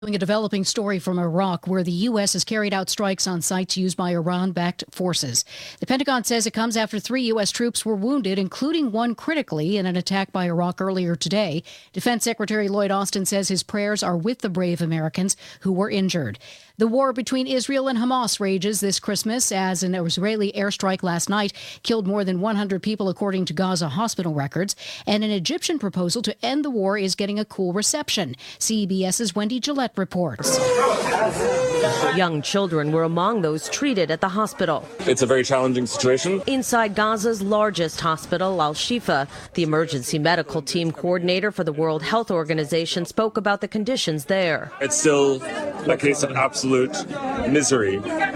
A developing story from Iraq where the U.S. has carried out strikes on sites used by Iran-backed forces. The Pentagon says it comes after 3 U.S. troops were wounded, including one critically in an attack by Iraq earlier today. Defense Secretary Lloyd Austin says his prayers are with the brave Americans who were injured. The war between Israel and Hamas rages this Christmas as an Israeli airstrike last night killed more than 100 people, according to Gaza hospital records. And an Egyptian proposal to end the war is getting a cool reception. CBS's Wendy Gillette reports. Young children were among those treated at the hospital. It's a very challenging situation. Inside Gaza's largest hospital, Al-Shifa, the emergency medical team coordinator for the World Health Organization spoke about the conditions there. It's still a case of absolute misery.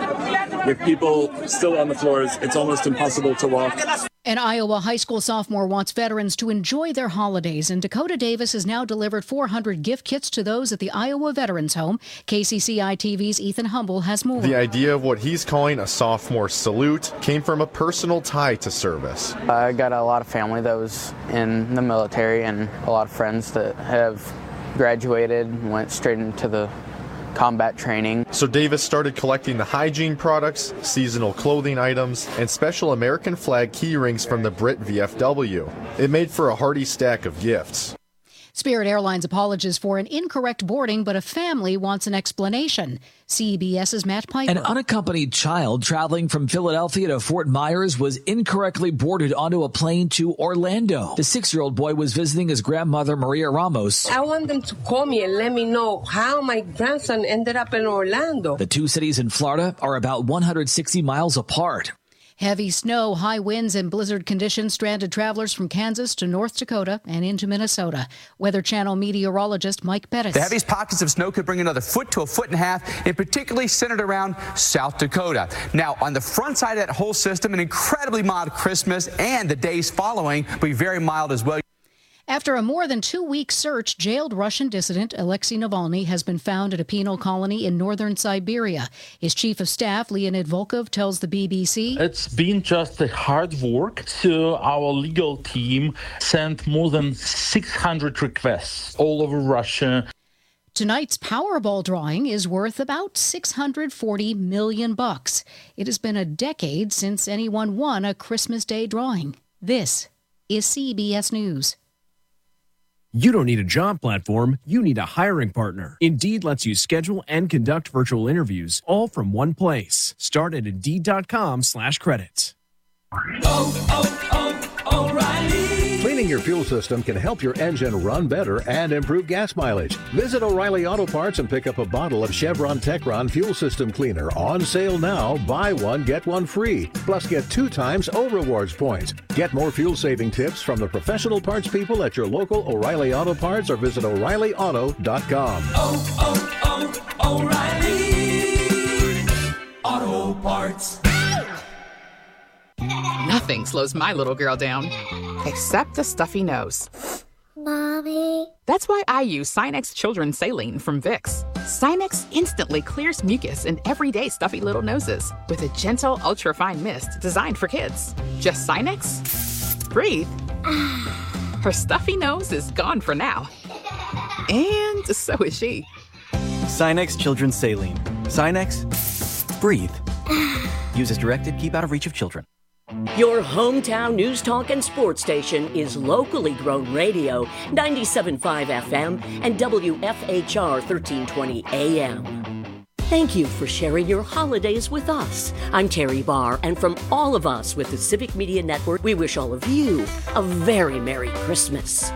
With people still on the floors, it's almost impossible to walk. An Iowa high school sophomore wants veterans to enjoy their holidays, and Dakota Davis has now delivered 400 gift kits to those at the Iowa Veterans Home. KCCI-TV's Ethan Humble has more. The idea of what he's calling a sophomore salute came from a personal tie to service. I got a lot of family that was in the military and a lot of friends that have graduated and went straight into the combat training. So Davis started collecting the hygiene products, seasonal clothing items, and special American flag key rings from the Brit VFW. It made for a hearty stack of gifts. Spirit Airlines apologizes for an incorrect boarding, but a family wants an explanation. CBS's Matt Piper. An unaccompanied child traveling from Philadelphia to Fort Myers was incorrectly boarded onto a plane to Orlando. The 6-year-old boy was visiting his grandmother, Maria Ramos. I want them to call me and let me know how my grandson ended up in Orlando. The two cities in Florida are about 160 miles apart. Heavy snow, high winds, and blizzard conditions stranded travelers from Kansas to North Dakota and into Minnesota. Weather Channel meteorologist Mike Bettis. The heaviest pockets of snow could bring another foot to a foot and a half, and particularly centered around South Dakota. Now, on the front side of that whole system, an incredibly mild Christmas, and the days following will be very mild as well. After a more than 2-week search, jailed Russian dissident Alexei Navalny has been found at a penal colony in northern Siberia. His chief of staff, Leonid Volkov, tells the BBC, "It's been just a hard work. So our legal team sent more than 600 requests all over Russia." Tonight's Powerball drawing is worth about $640 million. It has been a decade since anyone won a Christmas Day drawing. This is CBS News. You don't need a job platform, you need a hiring partner. Indeed lets you schedule and conduct virtual interviews all from one place. Start at Indeed.com/credits. O'Reilly. Cleaning your fuel system can help your engine run better and improve gas mileage. Visit O'Reilly Auto Parts and pick up a bottle of Chevron Techron Fuel System Cleaner. On sale now. Buy one, get one free. Plus get 2 times O-Rewards points. Get more fuel-saving tips from the professional parts people at your local O'Reilly Auto Parts or visit O'ReillyAuto.com. O'Reilly Auto Parts. Nothing slows my little girl down, except a stuffy nose. Mommy. That's why I use Sinex Children's Saline from Vicks. Sinex instantly clears mucus in everyday stuffy little noses with a gentle, ultra-fine mist designed for kids. Just Sinex? Breathe. Her stuffy nose is gone for now. And so is she. Sinex Children's Saline. Sinex, breathe. Use as directed, keep out of reach of children. Your hometown news talk and sports station is locally grown radio, 97.5 FM and WFHR 1320 AM. Thank you for sharing your holidays with us. I'm Terry Barr, and from all of us with the Civic Media Network, we wish all of you a very Merry Christmas.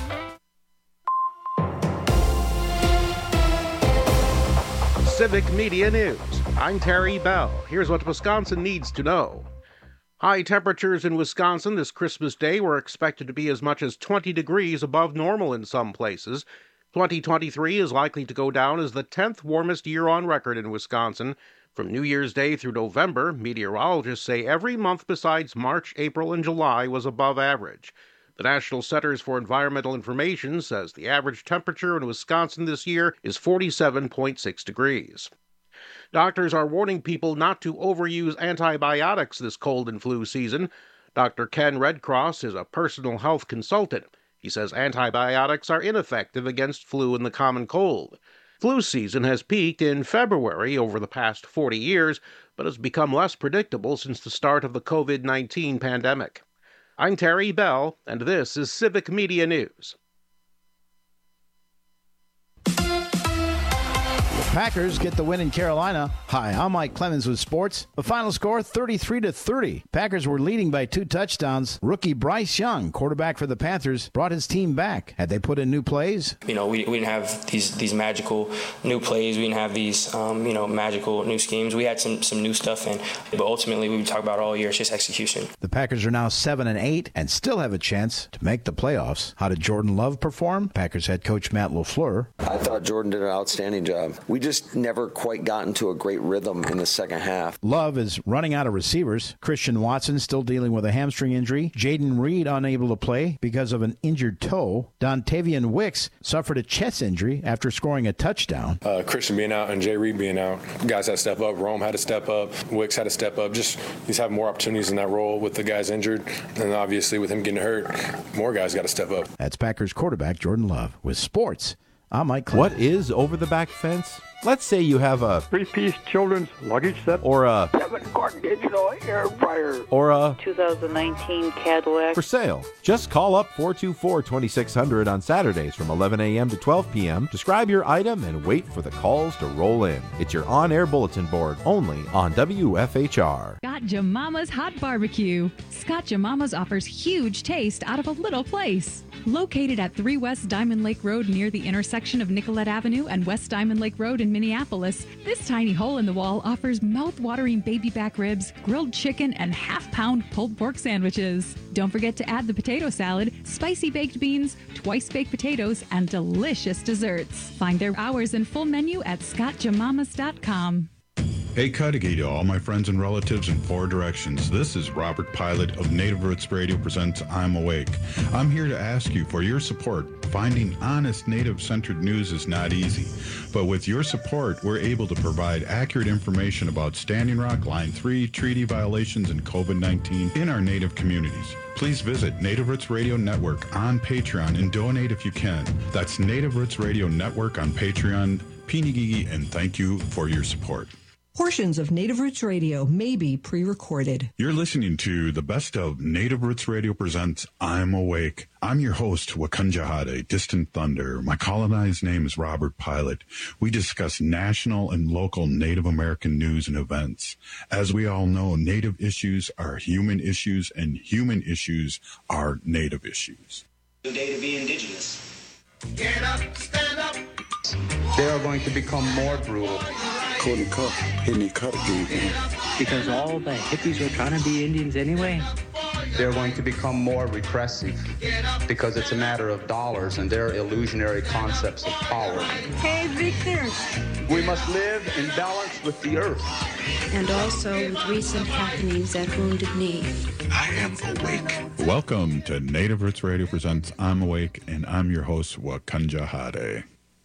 Civic Media News. I'm Terry Bell. Here's what Wisconsin needs to know. High temperatures in Wisconsin this Christmas Day were expected to be as much as 20 degrees above normal in some places. 2023 is likely to go down as the 10th warmest year on record in Wisconsin. From New Year's Day through November, meteorologists say every month besides March, April, and July was above average. The National Centers for Environmental Information says the average temperature in Wisconsin this year is 47.6 degrees. Doctors are warning people not to overuse antibiotics this cold and flu season. Dr. Ken Redcross is a personal health consultant. He says antibiotics are ineffective against flu and the common cold. Flu season has peaked in February over the past 40 years, but has become less predictable since the start of the COVID-19 pandemic. I'm Terry Bell, and this is Civic Media News. Packers get the win in Carolina. Hi, I'm Mike Clemens with sports. The final score, 33-30. Packers were leading by 2 touchdowns. Rookie Bryce Young, quarterback for the Panthers, brought his team back. Had they put in new plays? We didn't have these magical new plays. We didn't have these, magical new schemes. We had some new stuff in, but ultimately we talk about all year. It's just execution. The Packers are now 7-8 and still have a chance to make the playoffs. How did Jordan Love perform? Packers head coach Matt LaFleur. I thought Jordan did an outstanding job. We just never quite got into a great rhythm in the second half. Love is running out of receivers. Christian Watson still dealing with a hamstring injury. Jaden Reed unable to play because of an injured toe. Dontavian Wicks suffered a chest injury after scoring a touchdown. Christian being out and Jay Reed being out. Guys had to step up. Rome had to step up. Wicks had to step up. Just he's having more opportunities in that role with the guys injured. And obviously with him getting hurt, more guys got to step up. That's Packers quarterback Jordan Love. With sports, I'm Mike Clemens. What is over the back fence? Let's say you have a 3-piece children's luggage set, or a 7-quart digital air fryer, or a 2019 Cadillac for sale. Just call up 424-2600 on Saturdays from 11 a.m. to 12 p.m. Describe your item and wait for the calls to roll in. It's your on-air bulletin board only on WFHR. Scott Jemama's Hot Barbecue. Scott Jemama's offers huge taste out of a little place. Located at 3 West Diamond Lake Road near the intersection of Nicollet Avenue and West Diamond Lake Road in Minneapolis, this tiny hole in the wall offers mouth-watering baby back ribs, grilled chicken, and half-pound pulled pork sandwiches. Don't forget to add the potato salad, spicy baked beans, twice-baked potatoes, and delicious desserts. Find their hours and full menu at scottjemamas.com. Hey, Cudahy to all my friends and relatives in 4 directions. This is Robert Pilot of Native Roots Radio presents I'm Awake. I'm here to ask you for your support. Finding honest Native-centered news is not easy, but with your support, we're able to provide accurate information about Standing Rock, Line 3, treaty violations, and COVID-19 in our Native communities. Please visit Native Roots Radio Network on Patreon and donate if you can. That's Native Roots Radio Network on Patreon. Pinigigi, and thank you for your support. Portions of Native Roots Radio may be pre-recorded. You're listening to the best of Native Roots Radio presents I'm Awake. I'm your host, Wakunjahade, Distant Thunder. My colonized name is Robert Pilot. We discuss national and local Native American news and events. As we all know, Native issues are human issues, and human issues are Native issues. New day to be indigenous. Get up, stand up. They are going to become more brutal. Because all the hippies were trying to be Indians anyway. They're going to become more repressive because it's a matter of dollars and their illusionary concepts of power. Hey, Victor. We must live in balance with the earth. And also with recent happenings at Wounded Knee. I am awake. Welcome to Native Roots Radio presents I'm Awake, and I'm your host, Wakunjahade.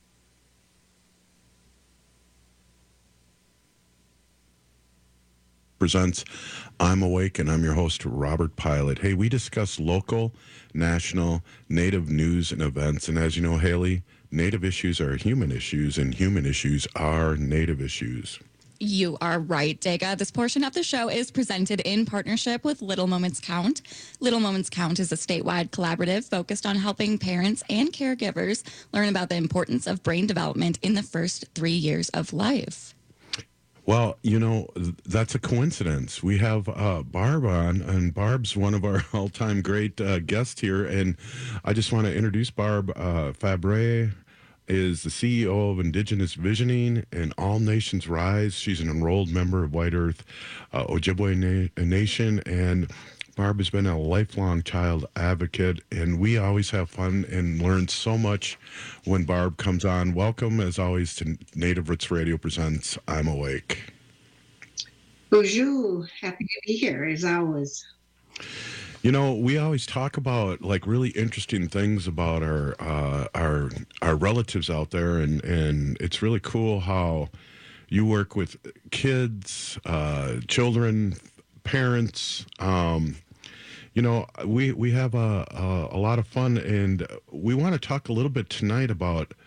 Presents I'm Awake, and I'm your host, Robert Pilot. Hey, we discuss local, national, Native news and events. And as you know, Haley, Native issues are human issues, and human issues are Native issues. You are right, Dega. This portion of the show is presented in partnership with Little Moments Count. Little Moments Count is a statewide collaborative focused on helping parents and caregivers learn about the importance of brain development in the first 3 years of life. Well, you know, that's a coincidence. We have Barb on, and Barb's one of our all-time great guests here. And I just want to introduce Barb Fabre is the CEO of Indigenous Visioning and All Nations Rise. She's an enrolled member of White Earth Ojibwe Nation, and Barb has been a lifelong child advocate, and we always have fun and learn so much when Barb comes on. Welcome, as always, to Native Roots Radio presents I'm Awake. Bonjour. Happy to be here, as always. You know, we always talk about like really interesting things about our relatives out there, and it's really cool how you work with kids, children, parents. You know, we have a lot of fun, and we want to talk a little bit tonight about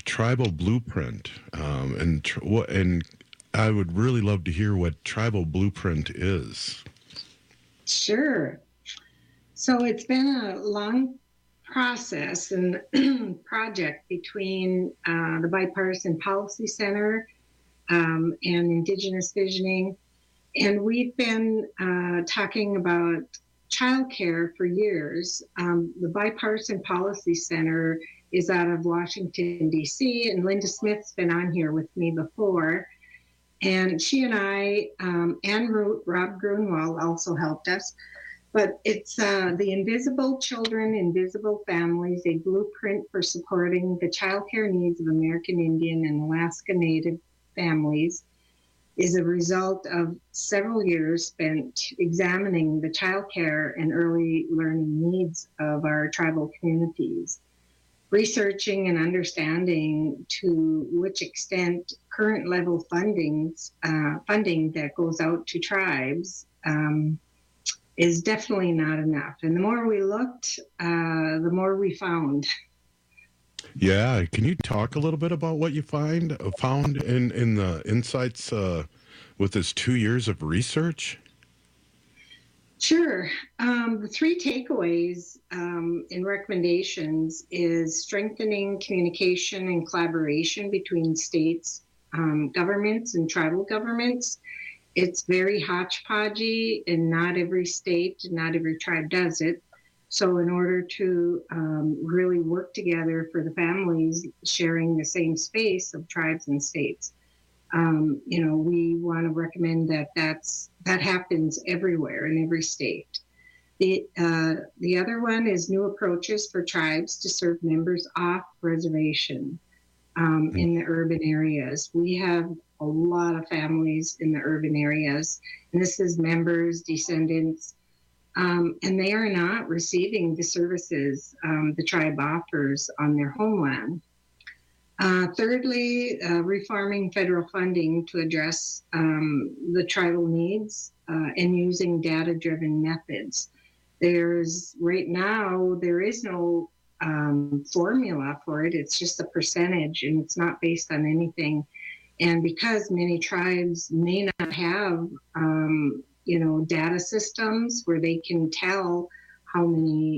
Tribal Blueprint, and I would really love to hear what Tribal Blueprint is. Sure. So it's been a long process and project between the Bipartisan Policy Center and Indigenous Visioning. And we've been talking about childcare for years. The Bipartisan Policy Center is out of Washington, D.C., and Linda Smith's been on here with me before. And she and I, and Rob Grunwald also helped us. But it's the Invisible Children, Invisible Families, a blueprint for supporting the childcare needs of American Indian and Alaska Native families, is a result of several years spent examining the childcare and early learning needs of our tribal communities, researching and understanding to which extent current level funding that goes out to tribes is definitely not enough. And the more we looked, the more we found. Yeah, can you talk a little bit about what you found in the insights with this 2 years of research? Sure. The three takeaways and recommendations is strengthening communication and collaboration between states, governments, and tribal governments. It's very hodgepodgey, and not every state, not every tribe does it. So in order to really work together for the families sharing the same space of tribes and states, we want to recommend that happens everywhere in every state. The other one is new approaches for tribes to serve members off reservation in the urban areas. We have a lot of families in the urban areas, and this is members, descendants, and they are not receiving the services the tribe offers on their homeland. Thirdly, reforming federal funding to address the tribal needs and using data-driven methods. Right now, there is no formula for it. It's just a percentage, and it's not based on anything. And because many tribes may not have, data systems where they can tell how many,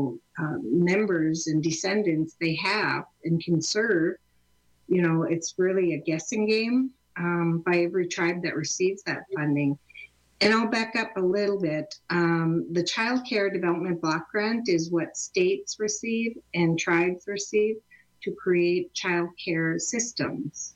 members and descendants they have and can serve, it's really a guessing game by every tribe that receives that funding. And I'll back up a little bit. The Child Care Development Block Grant is what states receive and tribes receive to create child care systems.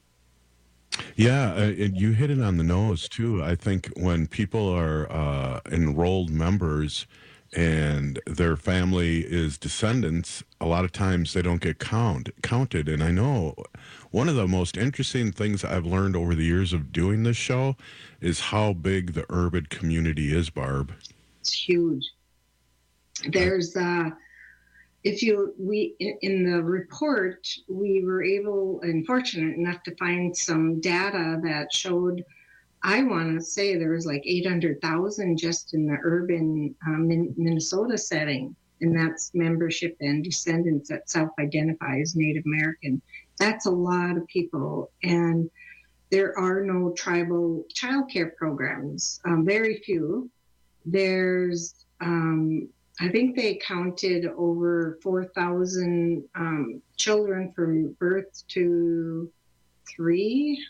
Yeah, and you hit it on the nose, too. I think when people are enrolled members and their family is descendants, a lot of times they don't get counted. And I know one of the most interesting things I've learned over the years of doing this show is how big the urban community is, Barb. It's huge. There's in the report, we were able and fortunate enough to find some data that showed, I want to say there was like 800,000 just in the urban Minnesota setting, and that's membership and descendants that self-identify as Native American. That's a lot of people, and there are no tribal childcare programs, very few. There's I think they counted over 4,000 children from birth to 3.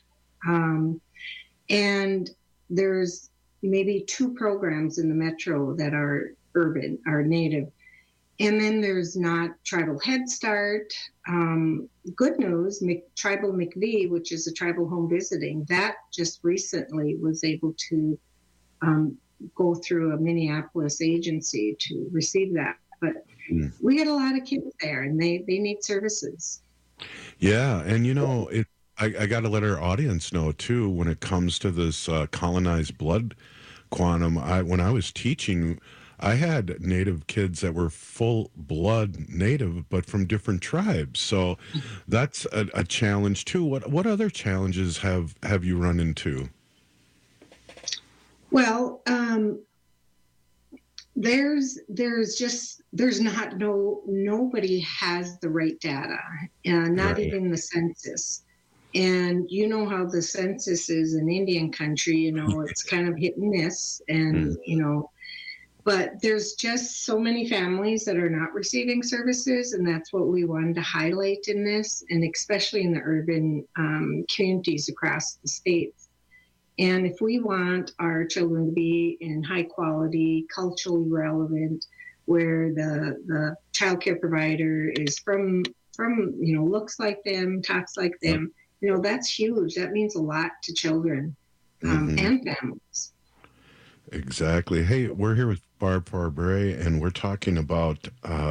And there's maybe 2 programs in the metro that are urban, are Native. And then there's not Tribal Head Start. Good news, Tribal McVie, which is a tribal home visiting, that just recently was able to go through a Minneapolis agency to receive that. But we get a lot of kids there, and they need services. Yeah, and I got to let our audience know, too, when it comes to this colonized blood quantum. When I was teaching, I had Native kids that were full blood Native, but from different tribes. So that's a challenge, too. What other challenges have you run into? Well, Nobody has the right data, and not even the census. And you know how the census is in Indian country, it's kind of hit and miss, and but there's just so many families that are not receiving services, and that's what we wanted to highlight in this, and especially in the urban communities across the states. And if we want our children to be in high quality, culturally relevant, where the child care provider is from looks like them, talks like them, that's huge. That means a lot to children and families. Exactly. Hey, we're here with Barb Fabre, and we're talking about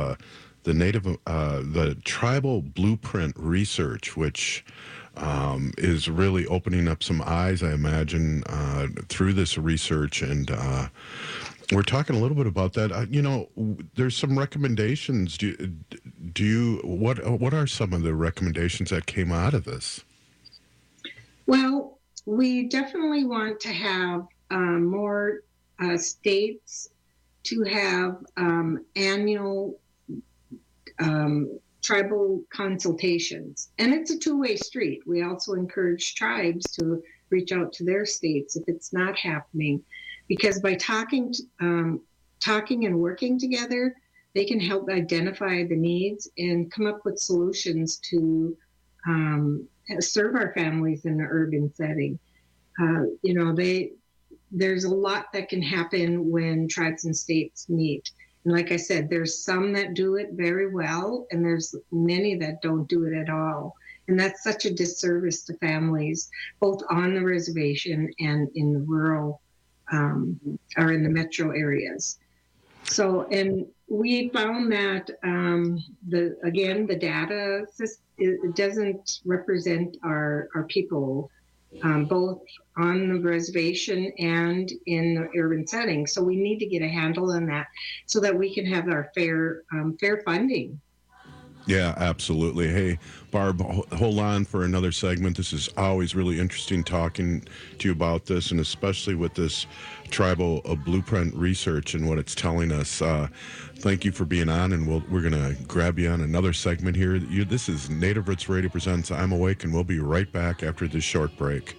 the tribal blueprint research, which is really opening up some eyes, I imagine, through this research. And we're talking a little bit about that. There's some recommendations. What are some of the recommendations that came out of this? Well, we definitely want to have more states to have annual tribal consultations. And it's a two-way street. We also encourage tribes to reach out to their states if it's not happening, because by talking and working together, they can help identify the needs and come up with solutions to serve our families in the urban setting. There's a lot that can happen when tribes and states meet. And like I said, there's some that do it very well, and there's many that don't do it at all. And that's such a disservice to families, both on the reservation and in the rural or in the metro areas. So, and we found that the data, it doesn't represent our people, both on the reservation and in the urban setting. So we need to get a handle on that so that we can have our fair funding. Yeah, absolutely. Hey, Barb, hold on for another segment. This is always really interesting talking to you about this, and especially with this tribal blueprint research and what it's telling us. Thank you for being on, and we're going to grab you on another segment here. This is Native Roots Radio presents I'm Awake, and we'll be right back after this short break.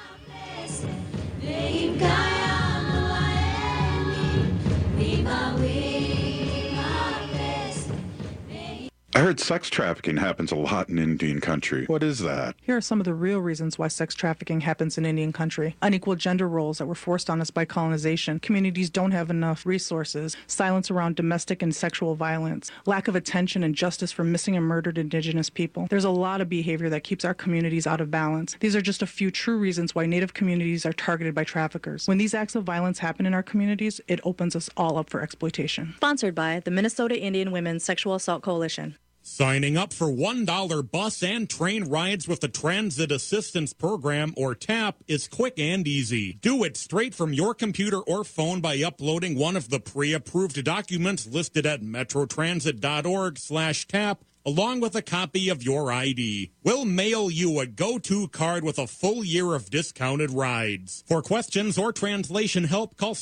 I heard sex trafficking happens a lot in Indian country. What is that? Here are some of the real reasons why sex trafficking happens in Indian country. Unequal gender roles that were forced on us by colonization. Communities don't have enough resources. Silence around domestic and sexual violence. Lack of attention and justice for missing and murdered Indigenous people. There's a lot of behavior that keeps our communities out of balance. These are just a few true reasons why Native communities are targeted by traffickers. When these acts of violence happen in our communities, it opens us all up for exploitation. Sponsored by the Minnesota Indian Women's Sexual Assault Coalition. Signing up for $1 bus and train rides with the Transit Assistance Program, or TAP, is quick and easy. Do it straight from your computer or phone by uploading one of the pre-approved documents listed at metrotransit.org/TAP, along with a copy of your ID. We'll mail you a go-to card with a full year of discounted rides. For questions or translation help, call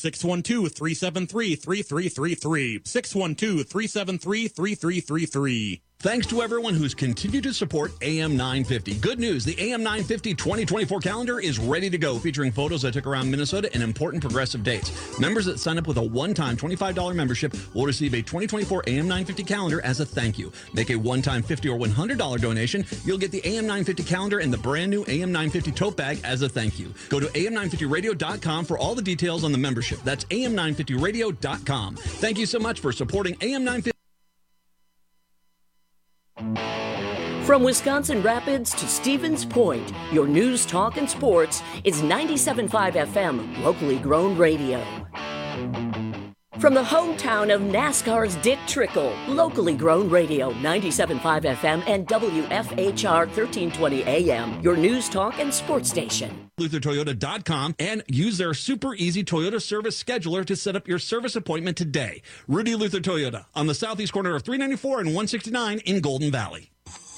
612-373-3333. 612-373-3333. Thanks to everyone who's continued to support AM 950. Good news, the AM 950 2024 calendar is ready to go, featuring photos I took around Minnesota and important progressive dates. Members that sign up with a one-time $25 membership will receive a 2024 AM 950 calendar as a thank you. Make a one-time $50 or $100 donation, you'll get the AM 950 calendar and the brand new AM 950 tote bag as a thank you. Go to am950radio.com for all the details on the membership. That's am950radio.com. Thank you so much for supporting AM 950. From Wisconsin Rapids to Stevens Point, your news, talk, and sports is 97.5 FM, locally grown radio. From the hometown of NASCAR's Dick Trickle, locally grown radio, 97.5 FM and WFHR 1320 AM, your news, talk, and sports station. LutherToyota.com and use their super easy Toyota service scheduler to set up your service appointment today. Rudy Luther Toyota on the southeast corner of 394 and 169 in Golden Valley.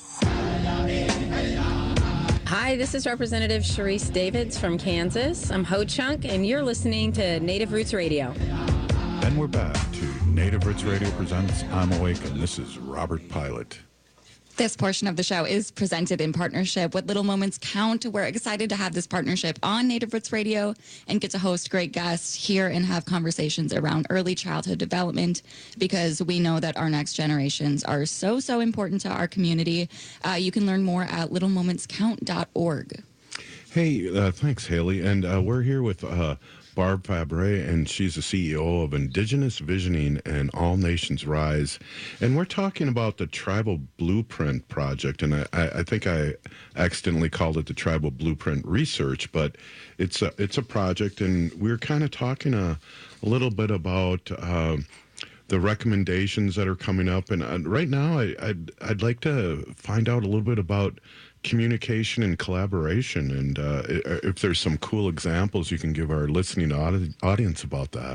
Hi, this is Representative Sharice Davids from Kansas. I'm Ho Chunk, and you're listening to Native Roots Radio. And we're back to Native Roots Radio presents I'm Awake, and this is Robert Pilot. This portion of the show is presented in partnership with Little Moments Count. We're excited to have this partnership on Native Roots Radio and get to host great guests here and have conversations around early childhood development, because we know that our next generations are so, so important to our community. You can learn more at littlemomentscount.org. Hey, thanks, Haley. And we're here with Barb Fabre, and she's the CEO of Indigenous Visioning and All Nations Rise. And we're talking about the Tribal Blueprint Project. And I think I accidentally called it the Tribal Blueprint Research, but it's a project. And we're kind of talking a little bit about the recommendations that are coming up. And right now, I'd like to find out a little bit about communication and collaboration, and if there's some cool examples you can give our listening audience about that.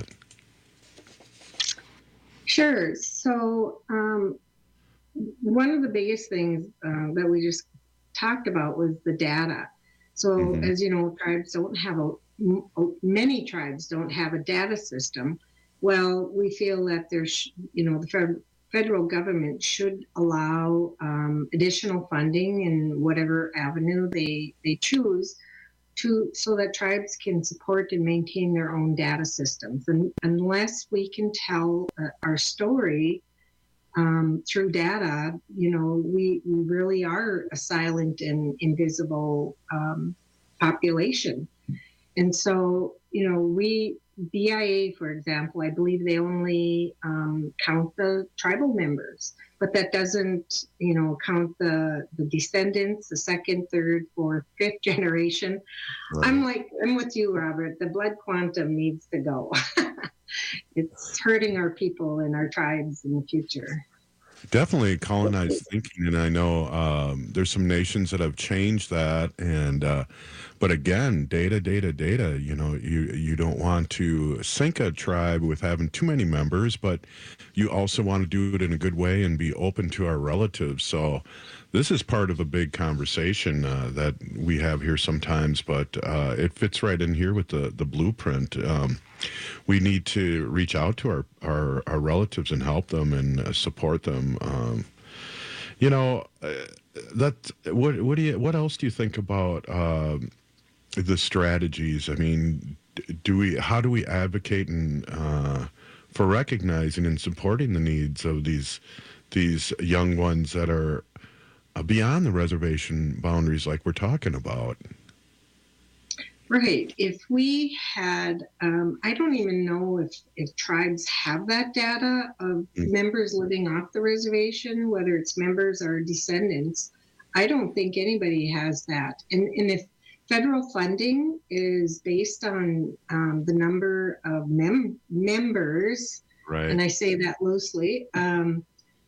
Sure. So one of the biggest things that we just talked about was the data. So as you know, tribes don't have many tribes don't have a data system. Well, we feel that there's, the federal government should allow additional funding in whatever avenue they choose so that tribes can support and maintain their own data systems. And unless we can tell our story through data, we really are a silent and invisible population. And so, BIA, for example, I believe they only count the tribal members, but that doesn't, count the descendants, the second, third, fourth, fifth generation. Right. I'm with you, Robert. The blood quantum needs to go. It's hurting our people and our tribes in the future. Definitely colonized thinking, and I know there's some nations that have changed that, and but again, data. You don't want to sink a tribe with having too many members, but you also want to do it in a good way and be open to our relatives. So this is part of a big conversation that we have here sometimes, but it fits right in here with the blueprint. We need to reach out to our relatives and help them and support them. What else do you think about the strategies? I mean, how do we advocate for recognizing and supporting the needs of these young ones that are beyond the reservation boundaries, like we're talking about? Right. If we had, I don't even know if tribes have that data of members living off the reservation, whether it's members or descendants. I don't think anybody has that. And if federal funding is based on the number of members, right, and I say that loosely, then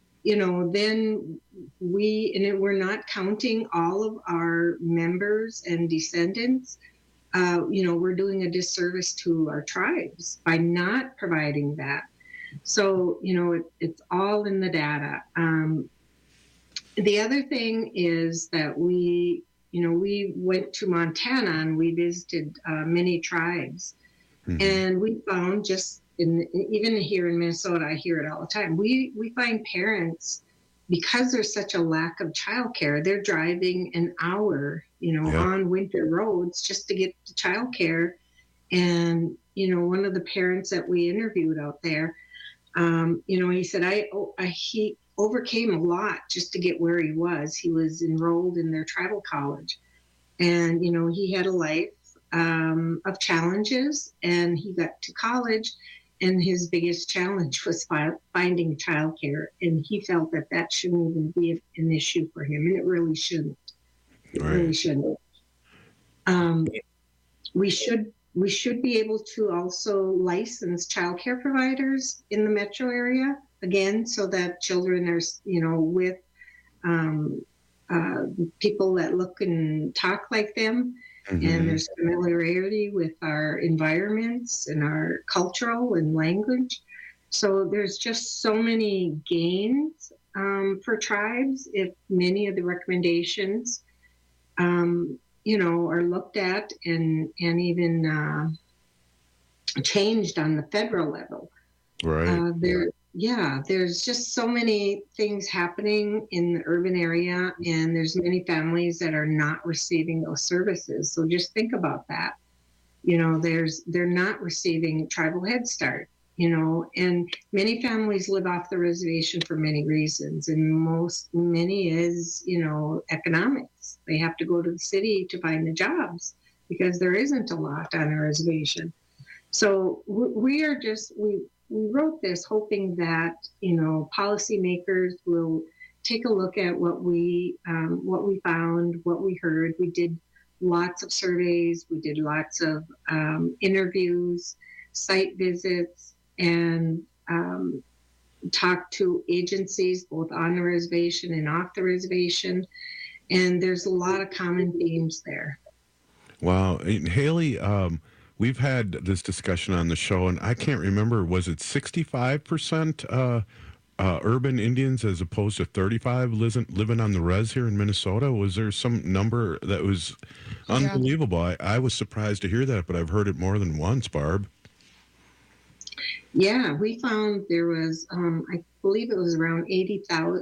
we're not counting all of our members and descendants. We're doing a disservice to our tribes by not providing that. So, it's all in the data. The other thing is that we went to Montana and we visited many tribes, and we found even here in Minnesota, I hear it all the time. We find parents, because there's such a lack of childcare, they're driving an hour, on winter roads just to get to childcare. And, one of the parents that we interviewed out there, he said, he overcame a lot just to get where he was. He was enrolled in their tribal college, and, he had a life of challenges, and he got to college, and his biggest challenge was finding childcare. And he felt that shouldn't even be an issue for him, and it really shouldn't. It really shouldn't. We should be able to also license childcare providers in the metro area, again, so that children are, with people that look and talk like them. And there's familiarity with our environments and our cultural and language. So there's just so many gains for tribes if many of the recommendations, are looked at and even changed on the federal level. Right. There's just so many things happening in the urban area, and there's many families that are not receiving those services. So just think about that. They're not receiving Tribal Head Start, and many families live off the reservation for many reasons, and many is, economics. They have to go to the city to find the jobs because there isn't a lot on a reservation. So we wrote this hoping that, policymakers will take a look at what we found, what we heard. We did lots of surveys. We did lots of interviews, site visits, and talked to agencies both on the reservation and off the reservation. And there's a lot of common themes there. Wow. And Haley, we've had this discussion on the show, and I can't remember, was it 65% urban Indians as opposed to 35 living on the res here in Minnesota? Was there some number that was unbelievable? I was surprised to hear that, but I've heard it more than once, Barb. Yeah, we found there was, I believe it was around 80%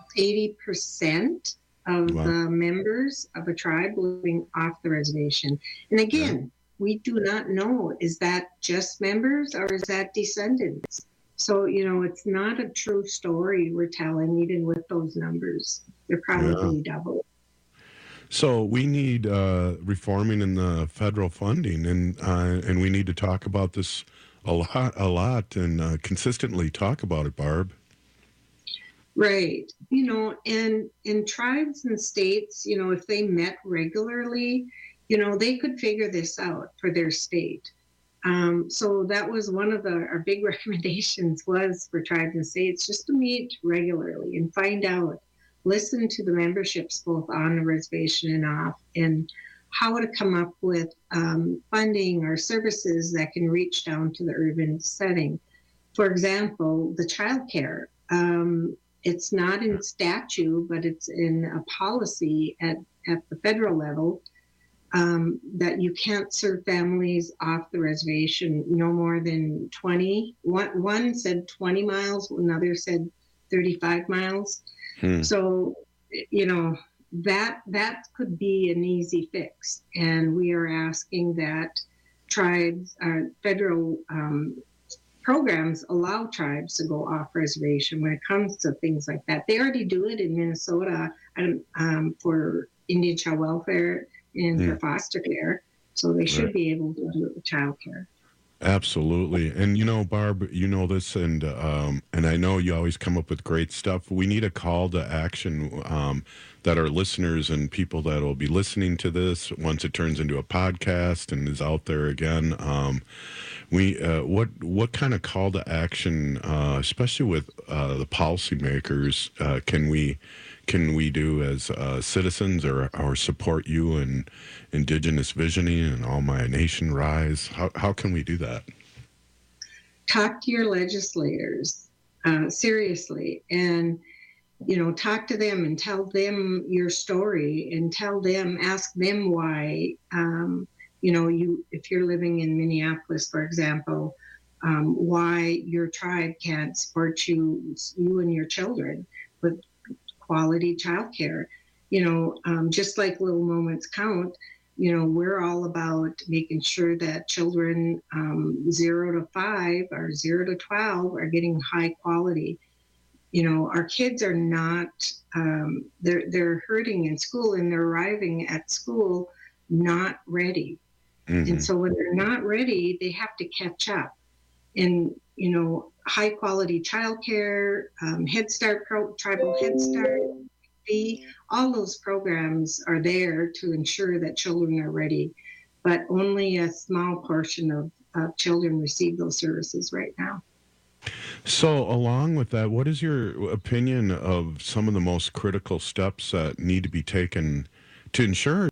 of the members of a tribe living off the reservation. And again, we do not know, is that just members or is that descendants? So, it's not a true story we're telling, even with those numbers. They're probably double. So we need reforming in the federal funding, and we need to talk about this a lot, and consistently talk about it, Barb. Right. And in tribes and states, if they met regularly, they could figure this out for their state. So that was one of our big recommendations was for tribes and states just to meet regularly and find out, listen to the memberships both on the reservation and off, and how to come up with funding or services that can reach down to the urban setting. For example, the child care. It's not in statute, but it's in a policy at the federal level that you can't serve families off the reservation no more than 20. One said 20 miles, another said 35 miles. So, that could be an easy fix. And we are asking that tribes, federal programs allow tribes to go off reservation when it comes to things like that. They already do it in Minnesota for Indian child welfare and for foster care. So they should be able to do it with child care. Absolutely. And, Barb, this, and I know you always come up with great stuff. We need a call to action that our listeners and people that will be listening to this once it turns into a podcast and is out there again. What kind of call to action, especially with the policymakers, can we do as citizens or support you in Indigenous Visioning and All My Nation Rise? How can we do that? Talk to your legislators seriously, and talk to them and tell them your story, and ask them why if you're living in Minneapolis, for example, why your tribe can't support you and your children with quality childcare. Just like Little Moments Count, we're all about making sure that children 0 to 5 or 0 to 12 are getting high quality. Our kids are not, they're hurting in school, and they're arriving at school not ready. And so when they're not ready, they have to catch up. And, high quality childcare, Head Start, Tribal Head Start, all those programs are there to ensure that children are ready. But only a small portion of children receive those services right now. So along with that, what is your opinion of some of the most critical steps that need to be taken to ensure?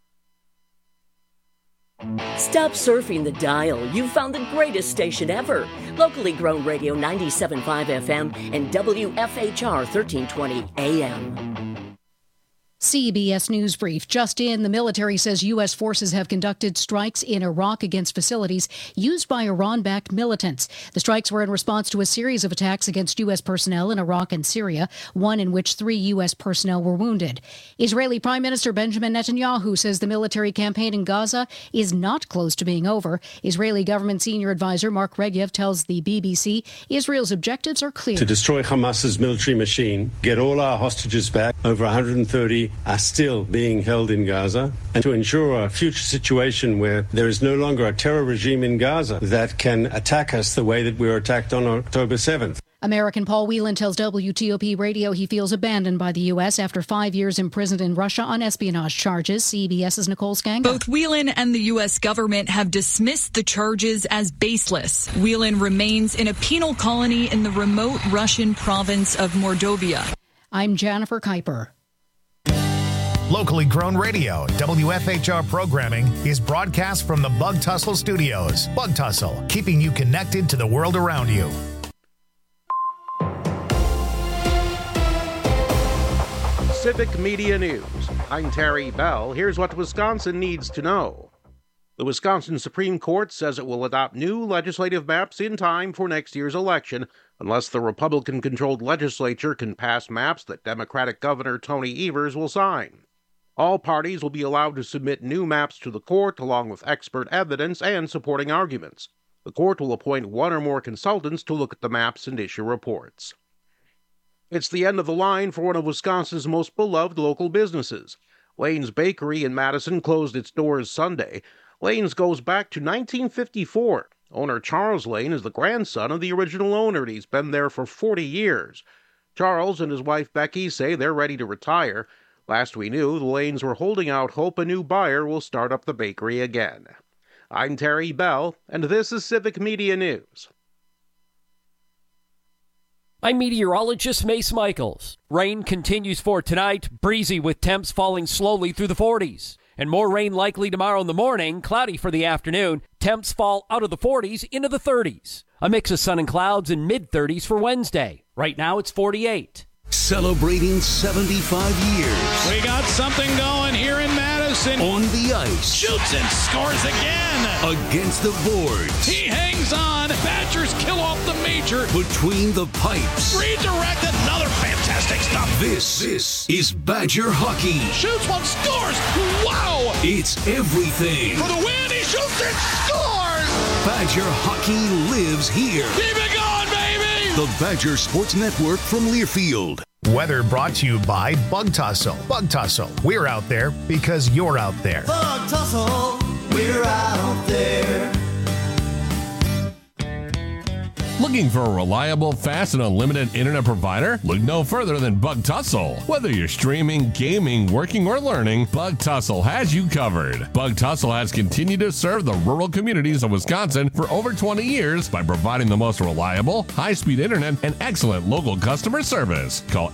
Stop surfing the dial. You've found the greatest station ever. Locally grown radio 97.5 FM and WFHR 1320 AM. CBS News Brief. Just in, the military says U.S. forces have conducted strikes in Iraq against facilities used by Iran-backed militants. The strikes were in response to a series of attacks against U.S. personnel in Iraq and Syria, one in which 3 U.S. personnel were wounded. Israeli Prime Minister Benjamin Netanyahu says the military campaign in Gaza is not close to being over. Israeli government senior advisor Mark Regev tells the BBC Israel's objectives are clear. To destroy Hamas's military machine, get all our hostages back, over 130 are still being held in Gaza, and to ensure a future situation where there is no longer a terror regime in Gaza that can attack us the way that we were attacked on October 7th. American Paul Whelan tells WTOP Radio he feels abandoned by the U.S. after 5 years imprisoned in Russia on espionage charges. CBS's Nicole Skanga. Both Whelan and the U.S. government have dismissed the charges as baseless. Whelan remains in a penal colony in the remote Russian province of Mordovia. I'm Jennifer Kuiper. Locally grown radio, WFHR programming is broadcast from the Bug Tussle Studios. Bug Tussle, keeping you connected to the world around you. Civic Media News. I'm Terry Bell. Here's what Wisconsin needs to know. The Wisconsin Supreme Court says it will adopt new legislative maps in time for next year's election, unless the Republican-controlled legislature can pass maps that Democratic Governor Tony Evers will sign. All parties will be allowed to submit new maps to the court along with expert evidence and supporting arguments. The court will appoint one or more consultants to look at the maps and issue reports. It's the end of the line for one of Wisconsin's most beloved local businesses. Lane's Bakery in Madison closed its doors Sunday. Lane's goes back to 1954. Owner Charles Lane is the grandson of the original owner, and he's been there for 40 years. Charles and his wife Becky say they're ready to retire. Last we knew, the Lanes were holding out hope a new buyer will start up the bakery again. I'm Terry Bell, and this is Civic Media News. I'm meteorologist Mace Michaels. Rain continues for tonight, breezy with temps falling slowly through the 40s. And more rain likely tomorrow in the morning, cloudy for the afternoon. Temps fall out of the 40s into the 30s. A mix of sun and clouds in mid-30s for Wednesday. Right now it's 48. Celebrating 75 years. We got something going here in Madison. On the ice. Shoots and scores again. Against the boards. He hangs on. Badgers kill off the major. Between the pipes. Redirect, another fantastic stop. This is Badger hockey. Shoots one, scores. Wow. It's everything. For the win, he shoots and scores. Badger hockey lives here. Keep it going, baby. The Badger Sports Network from Learfield. Weather brought to you by Bug Tussle. Bug Tussle, we're out there because you're out there. Bug Tussle, we're out there. Looking for a reliable, fast, and unlimited internet provider? Look no further than Bug Tussle. Whether you're streaming, gaming, working, or learning, Bug Tussle has you covered. Bug Tussle has continued to serve the rural communities of Wisconsin for over 20 years by providing the most reliable, high-speed internet and excellent local customer service. Call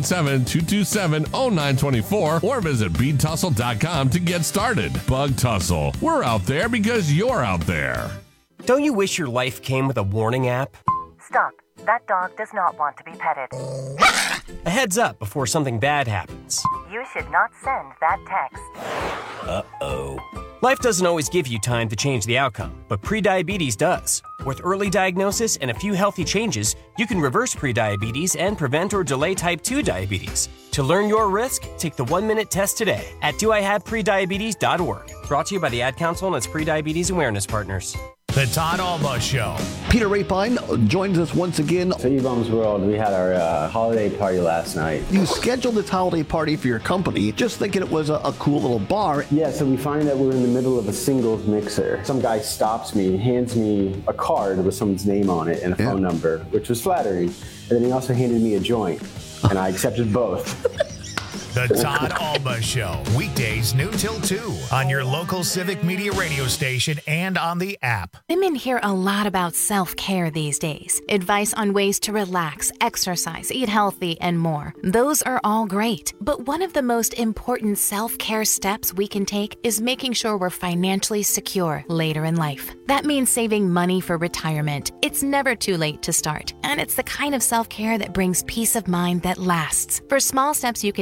877-227-0924 or visit btussle.com to get started. Bug Tussle. We're out there because you're out there. Don't you wish your life came with a warning app? Stop. That dog does not want to be petted. A heads up before something bad happens. You should not send that text. Uh-oh. Life doesn't always give you time to change the outcome, but prediabetes does. With early diagnosis and a few healthy changes, you can reverse prediabetes and prevent or delay type 2 diabetes. To learn your risk, take the 1-minute test today at doihaveprediabetes.org. Brought to you by the Ad Council and its prediabetes awareness partners. The Todd Alba Show. Peter Rapine joins us once again. City Bums World, we had our holiday party last night. You scheduled this holiday party for your company, just thinking it was a cool little bar. Yeah, so we find that we're in the middle of a singles mixer. Some guy stops me, hands me a card with someone's name on it and a phone number, which was flattering. And then he also handed me a joint, and I accepted both. The Todd Alba Show, weekdays noon till 2 on your local Civic Media radio station and on the app. Women hear a lot about self-care these days. Advice on ways to relax, exercise, eat healthy, and more. Those are all great. But one of the most important self-care steps we can take is making sure we're financially secure later in life. That means saving money for retirement. It's never too late to start. And it's the kind of self-care that brings peace of mind that lasts. For small steps you can take to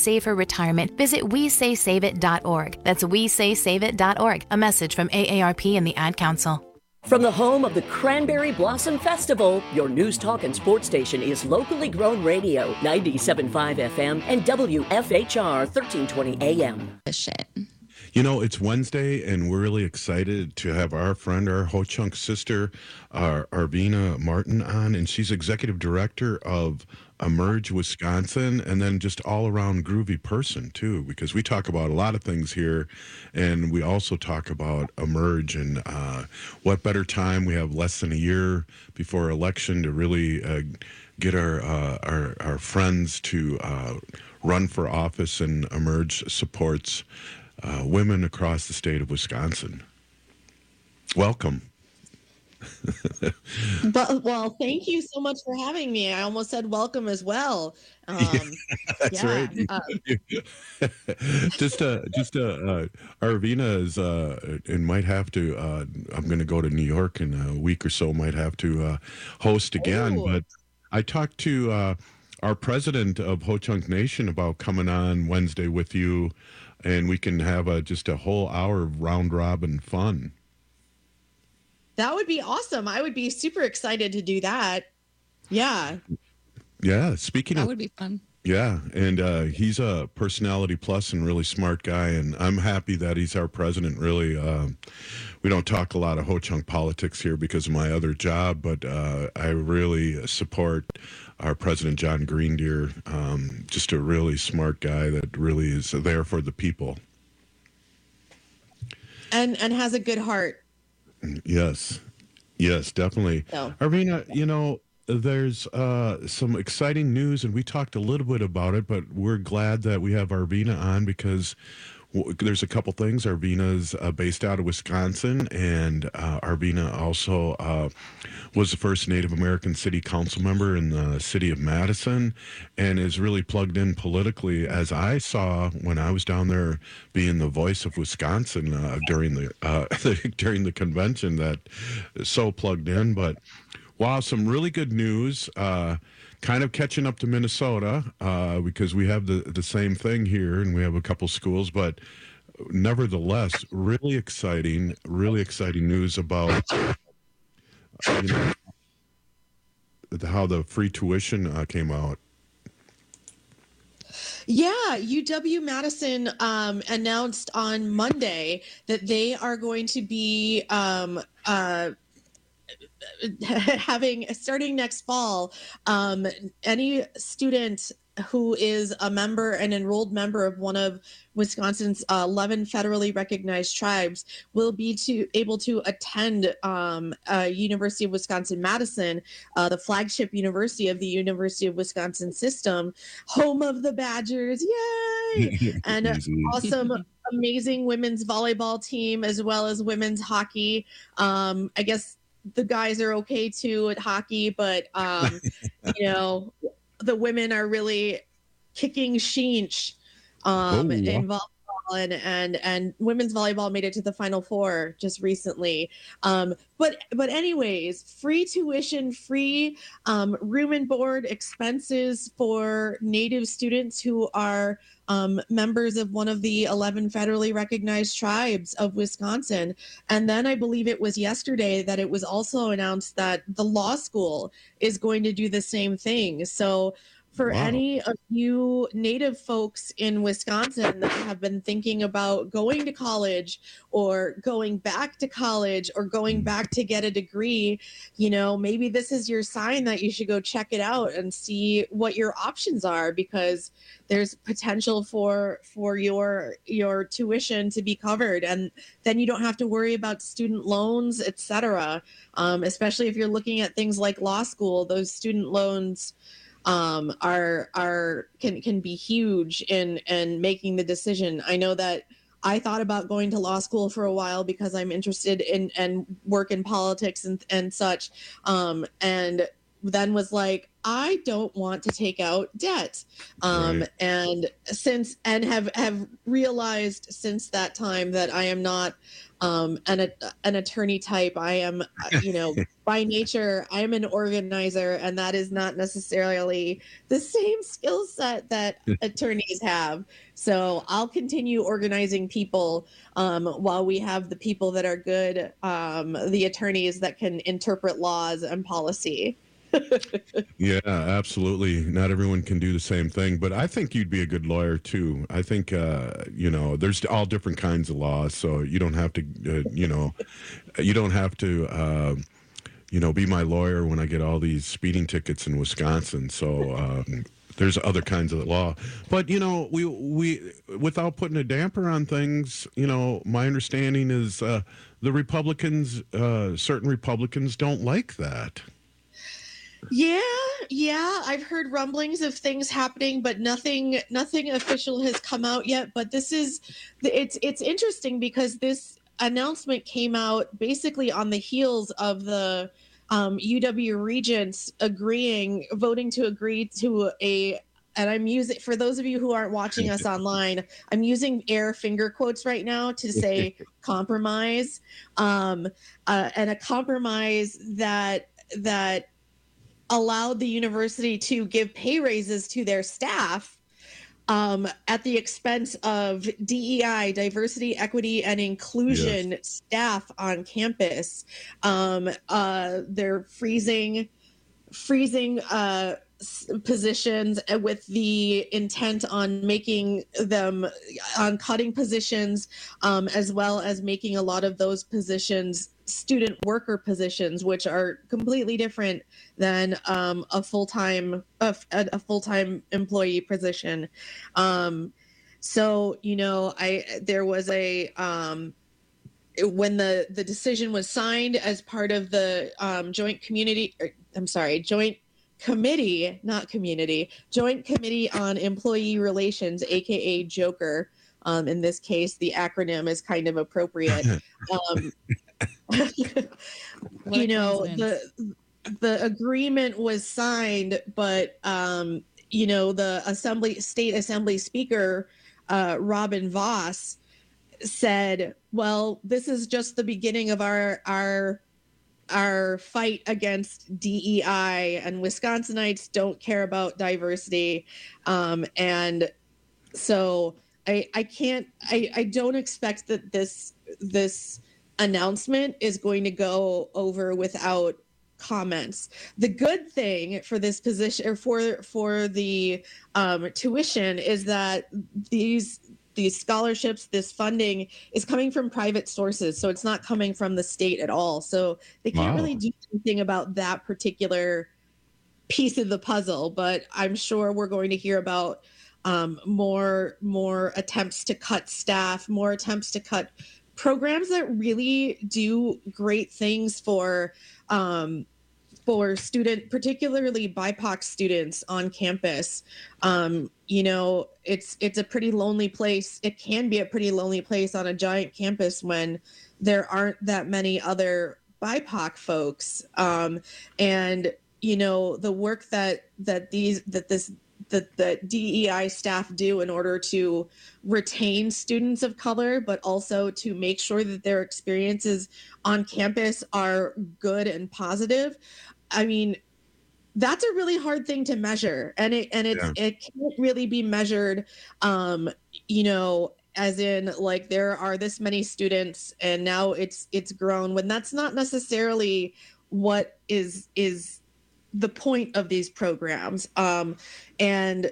save for retirement, visit WeSaySaveIt.org. That's WeSaySaveIt.org. A message from AARP and the Ad Council. From the home of the Cranberry Blossom Festival, your news, talk, and sports station is locally grown radio, 97.5 FM and WFHR 1320 AM. Shit. You know, it's Wednesday, and we're really excited to have our friend, our Ho-Chunk sister, Arvina Martin on, and she's executive director of Emerge Wisconsin, and then just all-around groovy person, too, because we talk about a lot of things here, and we also talk about Emerge, and what better time, we have less than a year before election to really get our friends to run for office, and Emerge supports women across the state of Wisconsin. Welcome. Well, thank you so much for having me. I almost said welcome as well. That's right. Arvina is and might have to. I'm going to go to New York in a week or so. Might have to host again. But I talked to our president of Ho-Chunk Nation about coming on Wednesday with you, and we can have just a whole hour of round robin fun. That would be awesome. I would be super excited to do that. Yeah. Yeah. Speaking that of, would be fun. Yeah. And he's a personality plus and really smart guy. And I'm happy that he's our president. Really, we don't talk a lot of Ho-Chunk politics here because of my other job, but I really support our president, John Greendeer, just a really smart guy that really is there for the people. And has a good heart. Yes, definitely. So. Arvina, you know, there's some exciting news, and we talked a little bit about it, but we're glad that we have Arvina on because there's a couple things. Arvina's based out of Wisconsin, and Arvina also was the first Native American city council member in the city of Madison, and is really plugged in politically, as I saw when I was down there being the voice of Wisconsin during the convention. That is so plugged in. But wow, some really good news. Kind of catching up to Minnesota because we have the same thing here, and we have a couple schools, but nevertheless, really exciting news about how the free tuition came out. Yeah, UW-Madison announced on Monday that they are going to be starting next fall, any student who is an enrolled member of one of Wisconsin's 11 federally recognized tribes will be able to attend University of Wisconsin-Madison, the flagship university of the University of Wisconsin system, home of the Badgers, yay! And awesome, amazing women's volleyball team, as well as women's hockey. I guess the guys are okay too at hockey, but you know, the women are really kicking Sheench in volleyball, and women's volleyball made it to the Final Four just recently. But anyways, free tuition, free room and board expenses for Native students who are members of one of the 11 federally recognized tribes of Wisconsin. And then I believe it was yesterday that it was also announced that the law school is going to do the same thing. So for any of you Native folks in Wisconsin that have been thinking about going to college or going back to college or going back to get a degree, you know, maybe this is your sign that you should go check it out and see what your options are, because there's potential for your tuition to be covered, and then you don't have to worry about student loans, etc. Especially if you're looking at things like law school, those student loans can be huge in making the decision. I know that I thought about going to law school for a while because I'm interested in and work in politics and such. And then was like, I don't want to take out debt. And have realized since that time that I am not an attorney type. I am, by nature, I am an organizer, and that is not necessarily the same skill set that attorneys have. So I'll continue organizing people while we have the people that are good, the attorneys that can interpret laws and policy. Yeah, absolutely. Not everyone can do the same thing, but I think you'd be a good lawyer too. I think, there's all different kinds of laws, so you don't have to, be my lawyer when I get all these speeding tickets in Wisconsin. So there's other kinds of law, but we without putting a damper on things, my understanding is the Republicans, certain Republicans don't like that. Yeah. I've heard rumblings of things happening, but nothing official has come out yet. But it's interesting because this announcement came out basically on the heels of the UW regents voting to agree to and I'm using, for those of you who aren't watching us online, I'm using air finger quotes right now to say compromise, and a compromise that allowed the university to give pay raises to their staff at the expense of DEI, diversity, equity, and inclusion staff on campus. They're freezing positions with the intent on cutting positions, as well as making a lot of those positions student worker positions, which are completely different than a full-time employee position. So there was when the decision was signed as part of the Joint Committee on Employee Relations, aka JOKER. In this case, the acronym is kind of appropriate. The agreement was signed, but the state assembly speaker, Robin Voss, said, well, this is just the beginning of our fight against DEI, and Wisconsinites don't care about diversity. And so I don't expect that this announcement is going to go over without comments. The good thing for this position, or for the tuition, is that these scholarships, this funding, is coming from private sources, so it's not coming from the state at all. So they can't really do anything about that particular piece of the puzzle. But I'm sure we're going to hear about more attempts to cut staff, more attempts to cut programs that really do great things for particularly BIPOC students on campus. It's a pretty lonely place. It can be a pretty lonely place on a giant campus when there aren't that many other BIPOC folks. And the work that the DEI staff do in order to retain students of color, but also to make sure that their experiences on campus are good and positive. I mean, that's a really hard thing to measure, and it can't really be measured, as in like there are this many students and now it's grown, when that's not necessarily what is the point of these programs. And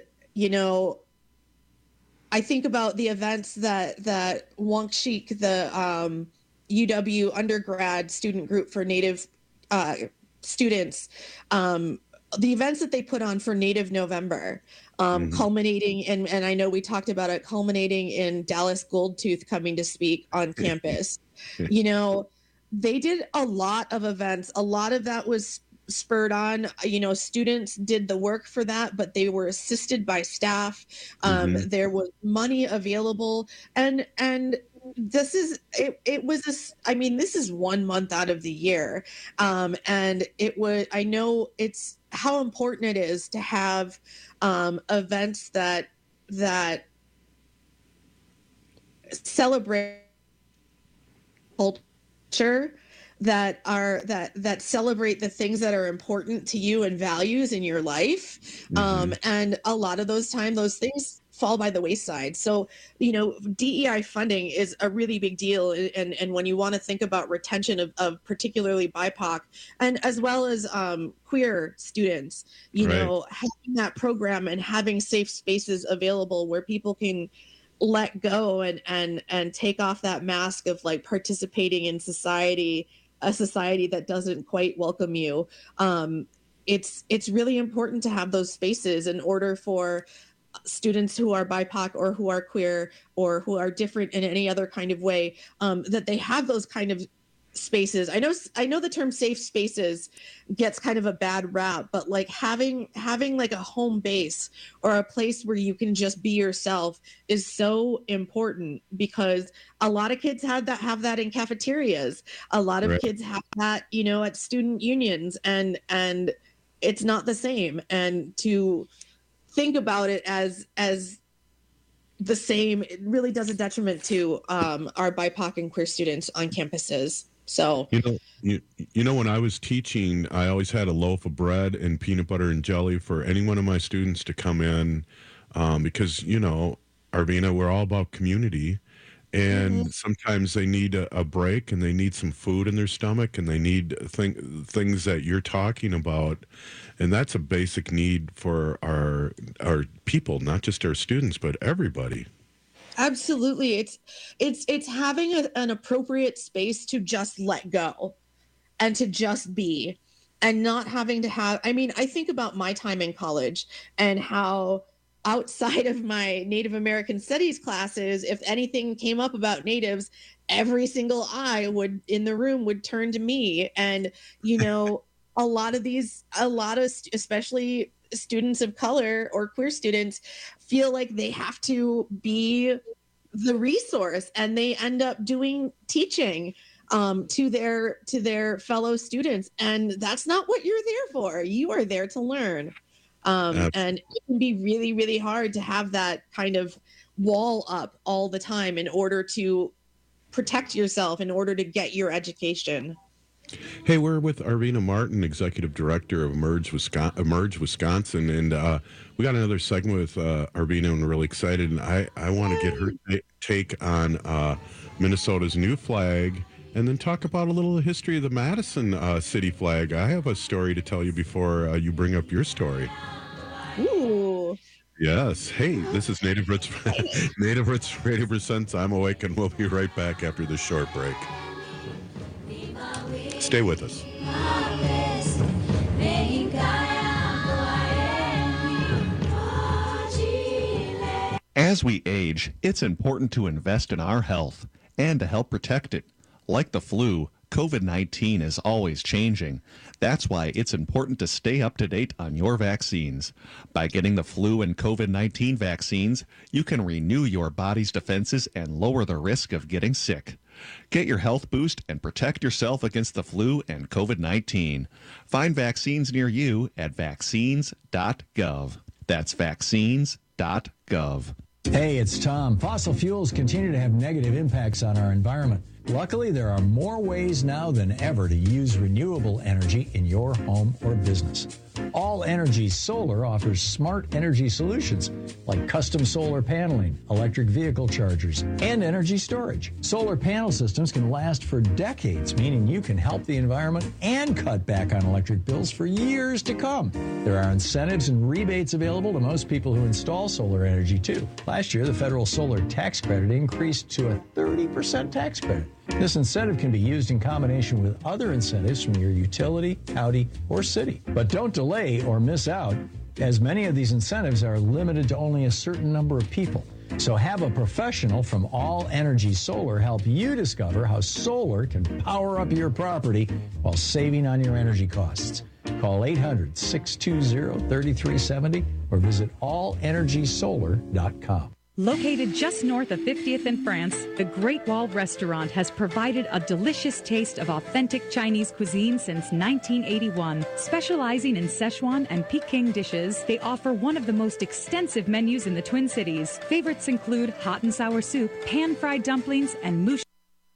I think about the events that Wonkshik, the UW undergrad student group for Native students, the events that they put on for Native November, culminating and I know we talked about it, culminating in Dallas Goldtooth coming to speak on campus. They did a lot of events. A lot of that was spurred on, students did the work for that, but they were assisted by staff. There was money available, and this is this is 1 month out of the year, and it was, I know it's how important it is to have events that celebrate culture, that celebrate the things that are important to you and values in your life. And a lot of those things fall by the wayside. So, DEI funding is a really big deal. And when you want to think about retention of particularly BIPOC and as well as queer students, having that program and having safe spaces available where people can let go and take off that mask of like participating in society, a society that doesn't quite welcome you. It's really important to have those spaces in order for students who are BIPOC or who are queer or who are different in any other kind of way, that they have those kind of spaces. I know the term safe spaces gets kind of a bad rap, but like having like a home base or a place where you can just be yourself is so important, because a lot of kids have that in cafeterias. A lot of kids have that, at student unions, and it's not the same. And to think about it as the same, it really does a detriment to our BIPOC and queer students on campuses. So when I was teaching, I always had a loaf of bread and peanut butter and jelly for any one of my students to come in, because Arvina, we're all about community, and sometimes they need a break and they need some food in their stomach, and they need things that you're talking about, and that's a basic need for our people, not just our students, but everybody. Absolutely. It's having an appropriate space to just let go and to just be, and not having to have, I think about my time in college and how outside of my Native American Studies classes, if anything came up about Natives, every single eye in the room would turn to me. And, a lot of especially students of color or queer students feel like they have to be the resource, and they end up doing teaching to their fellow students, and that's not what you're there for. You are there to learn. And it can be really, really hard to have that kind of wall up all the time in order to protect yourself, in order to get your education. Hey, we're with Arvina Martin, Executive Director of Emerge Wisconsin, and we got another segment with Arvina, and we're really excited. And I want to get her take on Minnesota's new flag, and then talk about a little history of the Madison city flag. I have a story to tell you before you bring up your story. Ooh. Yes. Hey, this is Native Roots Radio Presents I'm Awake, and we'll be right back after this short break. Stay with us. As we age, it's important to invest in our health and to help protect it. Like the flu, COVID-19 is always changing. That's why it's important to stay up to date on your vaccines. By getting the flu and COVID-19 vaccines, you can renew your body's defenses and lower the risk of getting sick. Get your health boost and protect yourself against the flu and COVID-19. Find vaccines near you at vaccines.gov. That's vaccines.gov. Hey, it's Tom. Fossil fuels continue to have negative impacts on our environment. Luckily, there are more ways now than ever to use renewable energy in your home or business. All Energy Solar offers smart energy solutions like custom solar paneling, electric vehicle chargers, and energy storage. Solar panel systems can last for decades, meaning you can help the environment and cut back on electric bills for years to come. There are incentives and rebates available to most people who install solar energy, too. Last year, the federal solar tax credit increased to a 30% tax credit. This incentive can be used in combination with other incentives from your utility, county, or city. But don't delay or miss out, as many of these incentives are limited to only a certain number of people. So have a professional from All Energy Solar help you discover how solar can power up your property while saving on your energy costs. Call 800-620-3370 or visit allenergysolar.com. Located just north of 50th in France, the Great Wall Restaurant has provided a delicious taste of authentic Chinese cuisine since 1981. Specializing in Szechuan and Peking dishes, they offer one of the most extensive menus in the Twin Cities. Favorites include hot and sour soup, pan-fried dumplings, and moosh.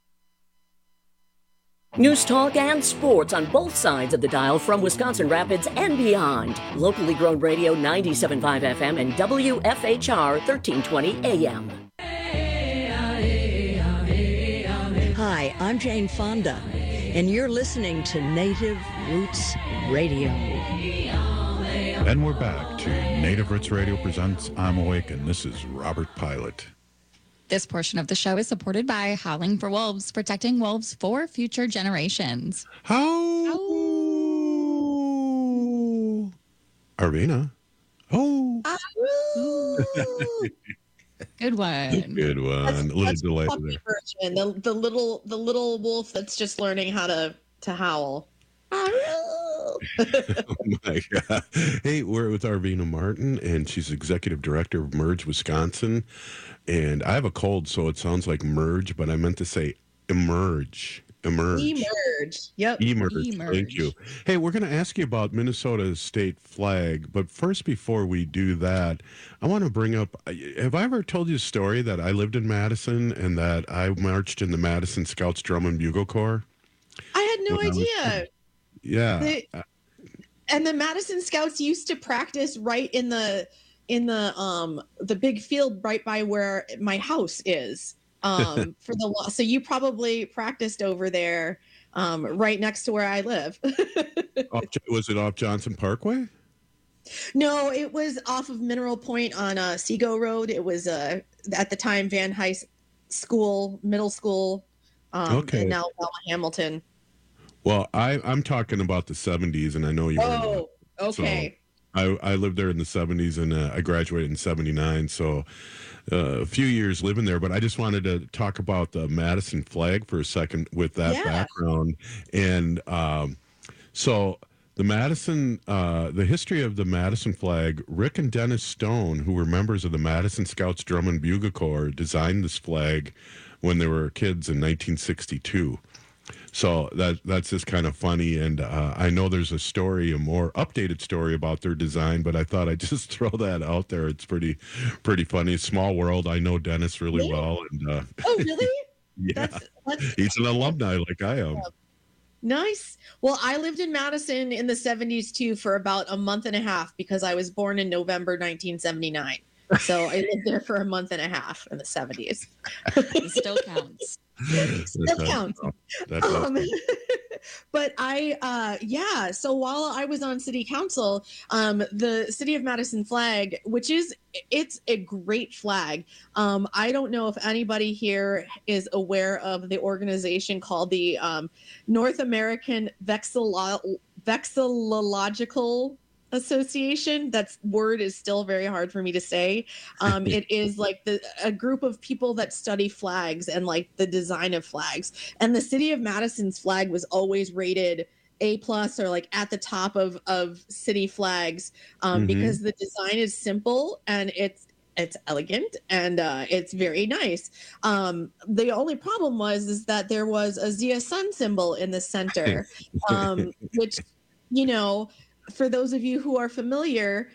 News talk and sports on both sides of the dial from Wisconsin Rapids and beyond. Locally grown radio 97.5 FM and WFHR 1320 AM. Hi, I'm Jane Fonda, and you're listening to Native Roots Radio. And we're back to Native Roots Radio presents I'm Awake, and this is Robert Pilot. This portion of the show is supported by Howling for Wolves, protecting wolves for future generations. Arvina. Oh. Good one. Good one. That's a little the delay puppy there. version, the little wolf that's just learning how to howl. Oh my God. Hey, we're with Arvina Martin, and she's executive director of Merge Wisconsin. And I have a cold, so it sounds like merge, but I meant to say emerge. Emerge. Yep. Emerge. Thank you. Hey, we're going to ask you about Minnesota's state flag, but first, before we do that, I want to bring up, have I ever told you a story that I lived in Madison and that I marched in the Madison Scouts Drum and Bugle Corps? I had no idea. Yeah. And the Madison Scouts used to practice right in the big field right by where my house is. For the law. So you probably practiced over there, right next to where I live. Was it off Johnson Parkway? No, it was off of Mineral Point on Seago Road. It was at the time Van Hise School, middle school, okay. And now Hamilton. Well, I'm talking about the 70s, and I know you. Oh, okay. So I lived there in the 70s, and I graduated in 79. So a few years living there, but I just wanted to talk about the Madison flag for a second with that background. And so the Madison, the history of the Madison flag, Rick and Dennis Stone, who were members of the Madison Scouts Drum and Bugle Corps, designed this flag when they were kids in 1962. So that's just kind of funny, and I know there's a story, a more updated story about their design, but I thought I'd just throw that out there. It's pretty funny. Small world. I know Dennis really well, and oh, really? Yeah, he's an alumni like I am. Nice. Well, I lived in Madison in the 70s too for about a month and a half because I was born in November 1979. So I lived there for a month and a half in the 70s. It still counts. Still counts. But so while I was on city council, the City of Madison flag, it's a great flag. I don't know if anybody here is aware of the organization called the North American Vexillological Association. That word is still very hard for me to say. It is like a group of people that study flags and like the design of flags. And the City of Madison's flag was always rated A+ or like at the top of city flags because the design is simple and it's elegant and it's very nice. The only problem is that there was a Zia Sun symbol in the center, which, you know, for those of you who are familiar,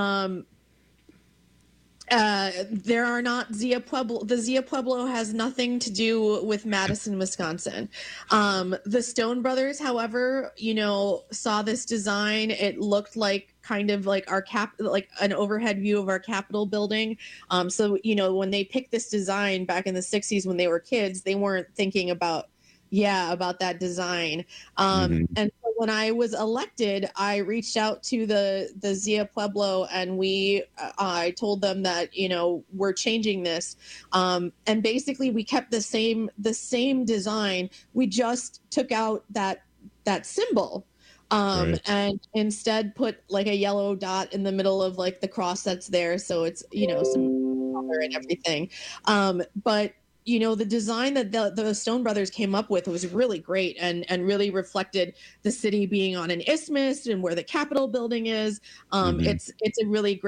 there are not Zia Pueblo. The Zia Pueblo has nothing to do with Madison, Wisconsin. The Stone Brothers, however, saw this design. It looked like kind of like like an overhead view of our Capitol building. So, when they picked this design back in the 60s when they were kids, they weren't thinking about that design. And so when I was elected, I reached out to the Zia Pueblo and I told them that, we're changing this. And basically we kept the same design. We just took out that symbol. Right. And instead put like a yellow dot in the middle of like the cross that's there. So it's, some color and everything. But the design that the Stone Brothers came up with was really great and really reflected the city being on an isthmus and where the Capitol building is. It's a really great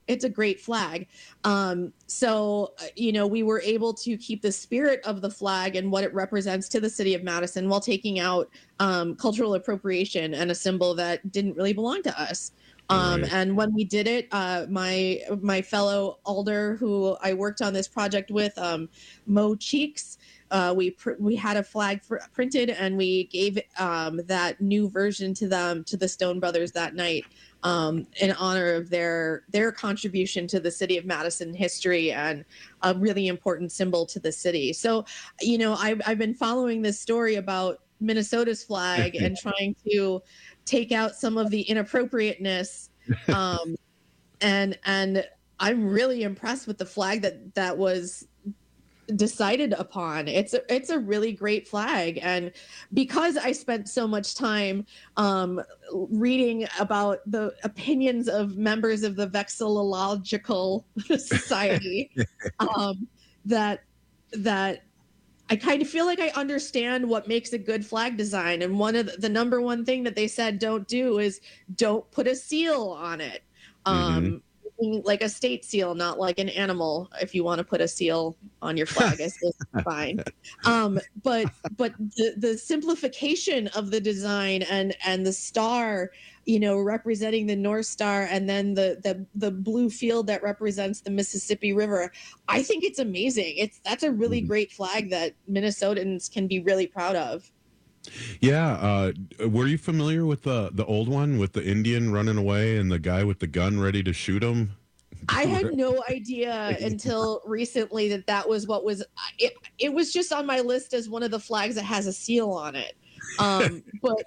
it's a great flag. So, we were able to keep the spirit of the flag and what it represents to the city of Madison while taking out cultural appropriation and a symbol that didn't really belong to us. And when we did it, my fellow alder who I worked on this project with, Mo Cheeks, we had a flag printed, and we gave that new version to the Stone Brothers that night in honor of their contribution to the city of Madison history and a really important symbol to the city. So, I've been following this story about Minnesota's flag and trying to take out some of the inappropriateness. And I'm really impressed with the flag that was decided upon. It's a really great flag. And because I spent so much time reading about the opinions of members of the Vexillological Society, that I kind of feel like I understand what makes a good flag design. And one of the number one thing that they said don't do is don't put a seal on it. Like a state seal, not like an animal. If you want to put a seal on your flag, I suppose it's fine. But the simplification of the design and the star, representing the North Star, and then the blue field that represents the Mississippi River, I think it's amazing. That's a really great flag that Minnesotans can be really proud of. Yeah. Were you familiar with the old one with the Indian running away and the guy with the gun ready to shoot him? I had no idea until recently that was what was it was just on my list as one of the flags that has a seal on it. But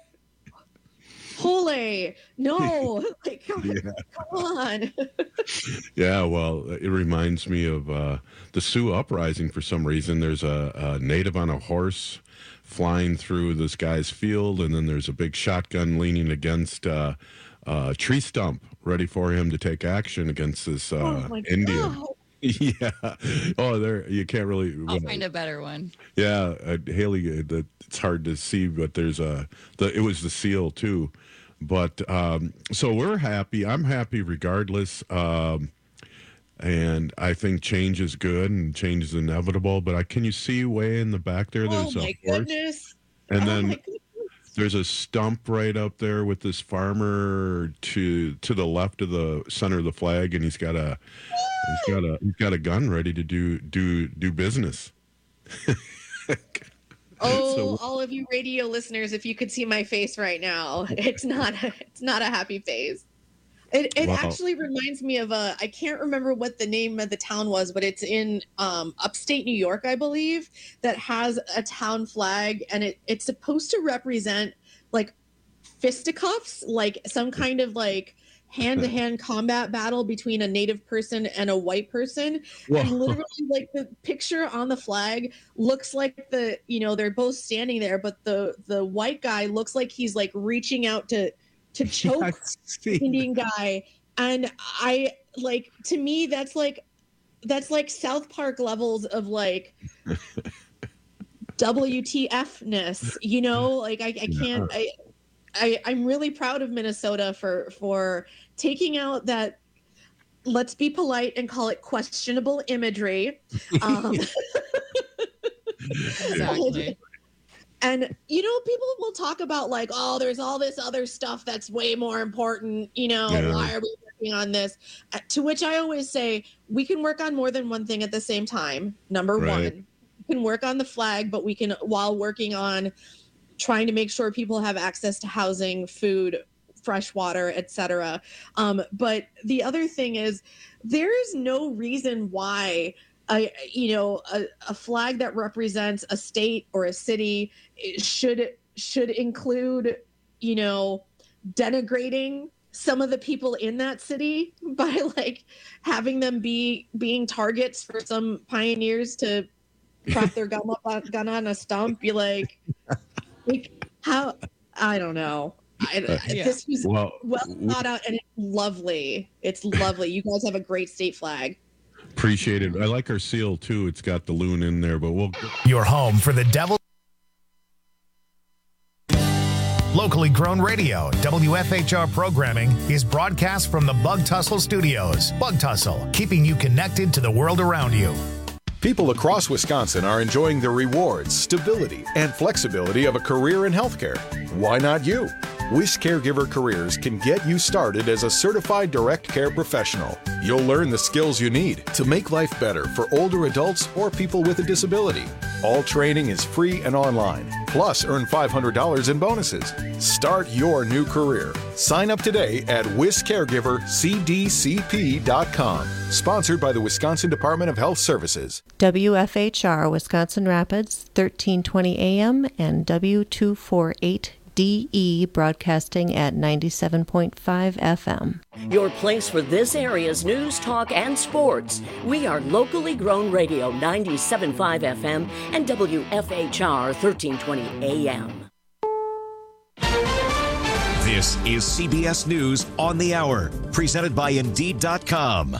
holy no, like, come on. Yeah, well, it reminds me of the Sioux Uprising for some reason. There's a native on a horse flying through this guy's field, and then there's a big shotgun leaning against a tree stump, ready for him to take action against this Indian. God. Yeah. Oh, there you can't really. I'll find a better one. Yeah, Haley. It's hard to see, but there's it was the seal too, but so we're happy. I'm happy regardless. And I think change is good and change is inevitable. But can you see way in the back there? There's a horse. Goodness. And then there's a stump right up there with this farmer to the left of the center of the flag, and he's got a gun ready to do business. All of you radio listeners, if you could see my face right now, it's not a happy face. It actually reminds me of I can't remember what the name of the town was, but it's in upstate New York, I believe, that has a town flag, and it's supposed to represent like fisticuffs, like some kind of like hand-to-hand combat battle between a native person and a white person. Whoa. And literally, like, the picture on the flag looks like they're both standing there, but the white guy looks like he's like reaching out to choke the Indian guy. And to me, that's like South Park levels of like WTF-ness, like I can't, I'm really proud of Minnesota for taking out that, let's be polite and call it questionable imagery. Exactly. And, people will talk about like, oh, there's all this other stuff that's way more important. Why are we working on this? To which I always say, we can work on more than one thing at the same time. Number one, we can work on the flag, but we can, while working on trying to make sure people have access to housing, food, fresh water, etc. But the other thing is, there is no reason why a flag that represents a state or a city should include, denigrating some of the people in that city by like having them being targets for some pioneers to prop their gun on a stump. Be like how? I don't know. This was well thought out, and it's lovely. It's lovely. You guys have a great state flag. Appreciate it. I like our seal too. It's got the loon in there, but Your home for the Devil. Locally grown radio, WFHR programming is broadcast from the Bug Tussle Studios. Bug Tussle, keeping you connected to the world around you. People across Wisconsin are enjoying the rewards, stability, and flexibility of a career in healthcare. Why not you? Wish Caregiver Careers can get you started as a certified direct care professional. You'll learn the skills you need to make life better for older adults or people with a disability. All training is free and online. Plus, earn $500 in bonuses. Start your new career. Sign up today at WisCaregiverCDCP.com. Sponsored by the Wisconsin Department of Health Services. WFHR, Wisconsin Rapids, 1320 AM and W248DE, broadcasting at 97.5 FM. Your place for this area's news, talk, and sports. We are locally grown radio, 97.5 FM and WFHR 1320 AM. This is CBS News on the Hour, presented by Indeed.com.